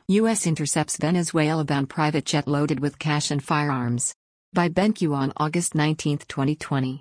U.S. intercepts Venezuela-bound private jet loaded with cash and firearms. By BenQ on August 19, 2020.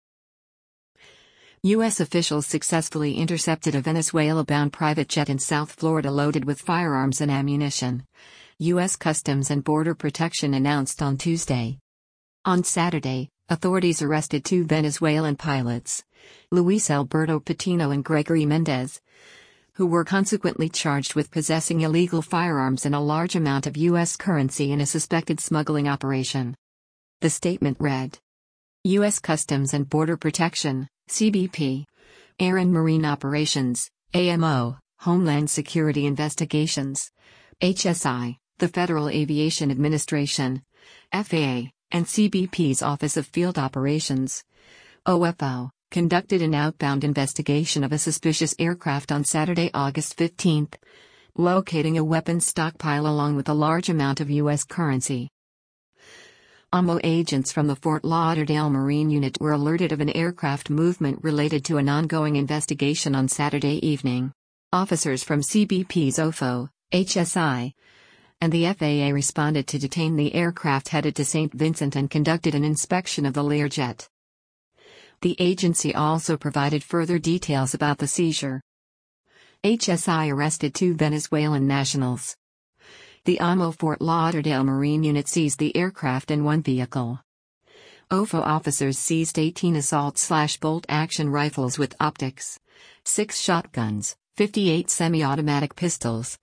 U.S. officials successfully intercepted a Venezuela-bound private jet in South Florida loaded with firearms and ammunition, U.S. Customs and Border Protection announced on Tuesday. On Saturday, authorities arrested two Venezuelan pilots, Luis Alberto Patino and Gregory Mendez, who were consequently charged with possessing illegal firearms and a large amount of U.S. currency in a suspected smuggling operation. The statement read: U.S. Customs and Border Protection, CBP, Air and Marine Operations, AMO, Homeland Security Investigations, HSI, the Federal Aviation Administration, FAA, and CBP's Office of Field Operations, OFO, conducted an outbound investigation of a suspicious aircraft on Saturday, August 15, locating a weapons stockpile along with a large amount of U.S. currency. AMO agents from the Fort Lauderdale Marine Unit were alerted of an aircraft movement related to an ongoing investigation on Saturday evening. Officers from CBP's OFO, HSI, and the FAA responded to detain the aircraft headed to St. Vincent and conducted an inspection of the Learjet. The agency also provided further details about the seizure. HSI arrested two Venezuelan nationals. The AMO Fort Lauderdale Marine Unit seized the aircraft and one vehicle. OFO officers seized 18 assault/bolt-action rifles with optics, 6 shotguns, 58 semi-automatic pistols,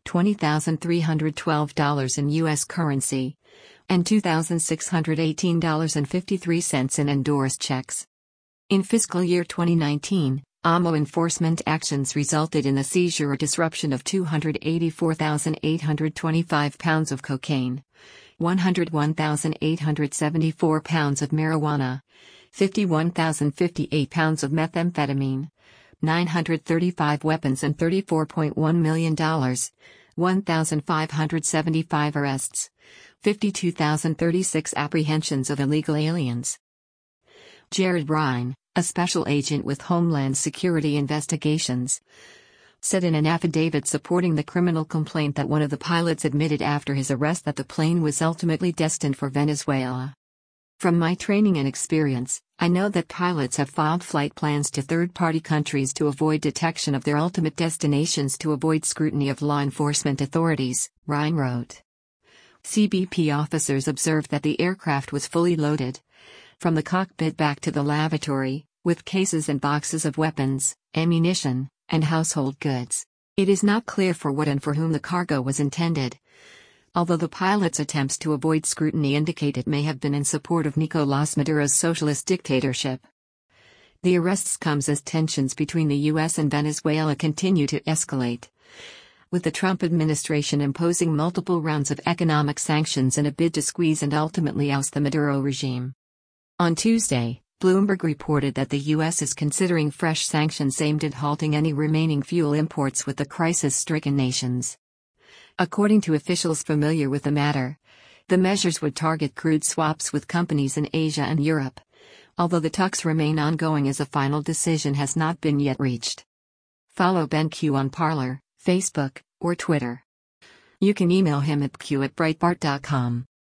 $20,312 in U.S. currency, and $2,618.53 in endorsed checks. In fiscal year 2019, AMO enforcement actions resulted in the seizure or disruption of 284,825 pounds of cocaine, 101,874 pounds of marijuana, 51,058 pounds of methamphetamine, 935 weapons and $34.1 million, 1,575 arrests, 52,036 apprehensions of illegal aliens. Jared Ryan, a special agent with Homeland Security Investigations, said in an affidavit supporting the criminal complaint that one of the pilots admitted after his arrest that the plane was ultimately destined for Venezuela. From my training and experience, I know that pilots have filed flight plans to third-party countries to avoid detection of their ultimate destinations to avoid scrutiny of law enforcement authorities, Ryan wrote. CBP officers observed that the aircraft was fully loaded, from the cockpit back to the lavatory, with cases and boxes of weapons, ammunition, and household goods. It is not clear for what and for whom the cargo was intended, although the pilot's attempts to avoid scrutiny indicate it may have been in support of Nicolás Maduro's socialist dictatorship. The arrests comes as tensions between the U.S. and Venezuela continue to escalate, with the Trump administration imposing multiple rounds of economic sanctions in a bid to squeeze and ultimately oust the Maduro regime. On Tuesday, Bloomberg reported that the U.S. is considering fresh sanctions aimed at halting any remaining fuel imports with the crisis-stricken nations. According to officials familiar with the matter, the measures would target crude swaps with companies in Asia and Europe, although the talks remain ongoing as a final decision has not been yet reached. Follow BenQ on Parler, Facebook, or Twitter. You can email him at q@breitbart.com.